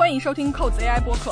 欢迎收听扣子 AI 播客。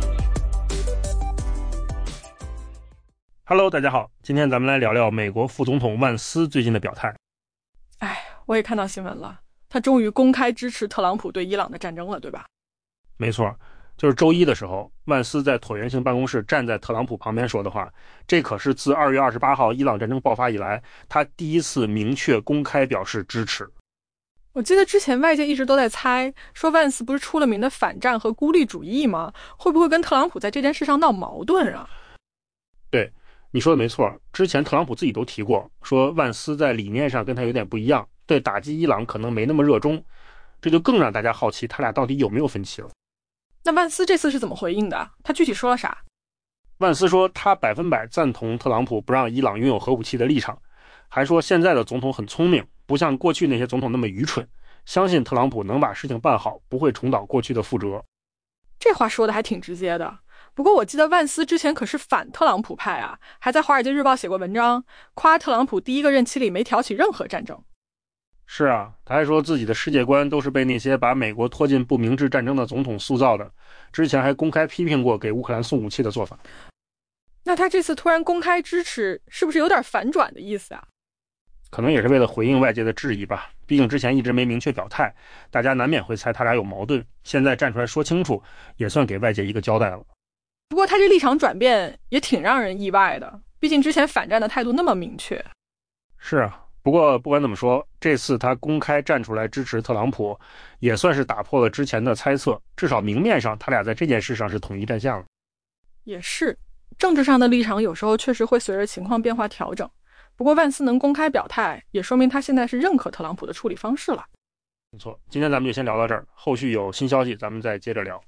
Hello， 大家好，今天咱们来聊聊美国副总统万斯最近的表态。 我也看到新闻了，他终于公开支持特朗普对伊朗的战争了，对吧？ 没错，就是周一的时候，万斯在椭圆形办公室站在特朗普旁边说的话，这可是自2月28号伊朗战争爆发以来，他第一次明确公开表示支持。 我记得之前外界一直都在猜，说万斯不是出了名的反战和孤立主义吗？会不会跟特朗普在这件事上闹矛盾啊？ 对，你说的没错，之前特朗普自己都提过，说万斯在理念上跟他有点不一样，对打击伊朗可能没那么热衷，这就更让大家好奇他俩到底有没有分歧了。 那万斯这次是怎么回应的？他具体说了啥？ 万斯说他100%赞同特朗普不让伊朗拥有核武器的立场，还说现在的总统很聪明，不像过去那些总统那么愚蠢，相信特朗普能把事情办好，不会重蹈过去的覆辙。 这话说的还挺直接的。不过我记得万斯之前可是反特朗普派啊，还在《华尔街日报》写过文章，夸特朗普第一个任期里没挑起任何战争。 是啊，他还说自己的世界观都是被那些把美国拖进不明智战争的总统塑造的，之前还公开批评过给乌克兰送武器的做法。 那他这次突然公开支持，是不是有点反转的意思啊？ 可能也是为了回应外界的质疑吧，毕竟之前一直没明确表态，大家难免会猜他俩有矛盾，现在站出来说清楚，也算给外界一个交代了。 不过他这立场转变也挺让人意外的，毕竟之前反战的态度那么明确。 是啊，不过不管怎么说，这次他公开站出来支持特朗普，也算是打破了之前的猜测，至少明面上他俩在这件事上是统一战线了。 也是，政治上的立场有时候确实会随着情况变化调整。不过万斯能公开表态，也说明他现在是认可特朗普的处理方式了。 没错，今天咱们就先聊到这儿，后续有新消息咱们再接着聊。